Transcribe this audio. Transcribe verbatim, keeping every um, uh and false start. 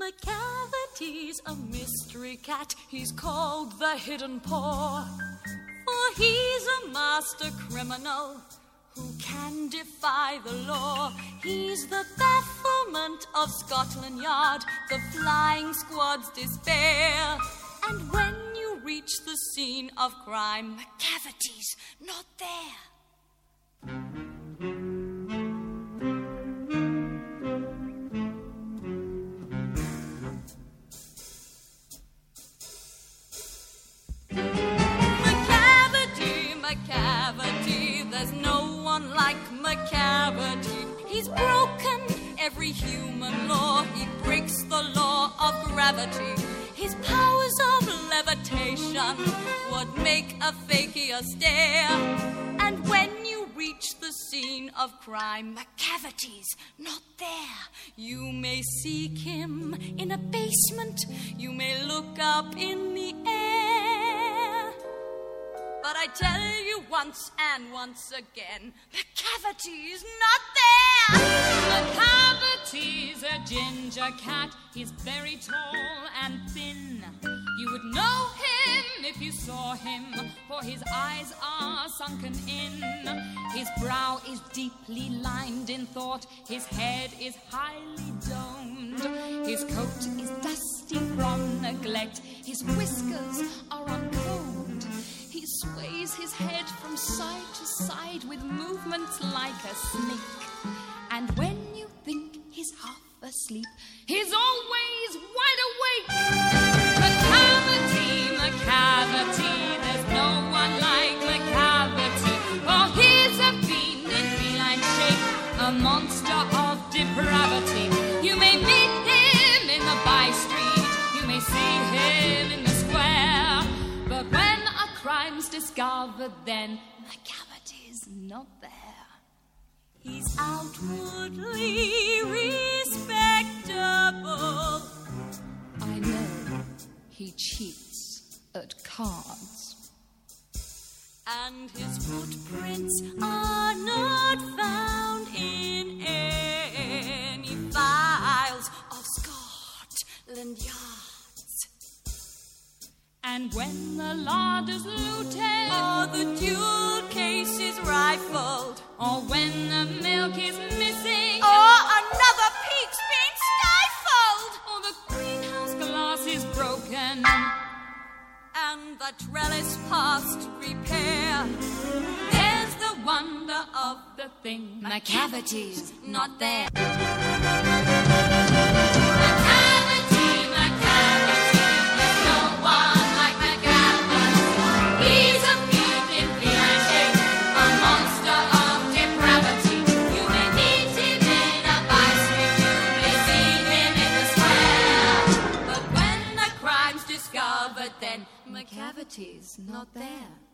McCavity's a mystery cat. He's called the Hidden Paw, for he's a master criminal who can defy the law. He's the bafflement of Scotland Yard, the flying squad's despair. And when you reach the scene of crime, McCavity's not there. McCavity, there's no one like McCavity. He's broken every human law. He breaks the law of gravity. His powers of levitation would make a fakir stare. And when you reach the scene of crime, McCavity's not there. You may seek him in a basement. You may look up in the air. But I tell you once and once again, McCavity's not there. McCavity's a ginger cat. He's very tall and thin. You would know him if you saw him, for his eyes are sunken in. His brow is deeply lined in thought. His head is highly domed. His coat is dusty from neglect. His whiskers are uncombed. He sways his head from side to side with movements like a snake. And when you think he's half asleep, he's always wide awake. McCavity, McCavity, there's no one like McCavity. For he's a fiend in feline shape, a monster of depravity. You may meet him in the by-street, you may see him in the square, but when crime's discovered, then McCavity's not there. He's outwardly respectable. I know he cheats at cards. And his footprints are not found in any files of Scotland Yard. And when the larder's looted, or the jewel case is rifled, or when the milk is missing, or another peak's been stifled, or the greenhouse glass is broken, and the trellis past repair, there's the wonder of the thing. McCavity's not there. McCavity, McCavity, there's no one. McCavity's not there.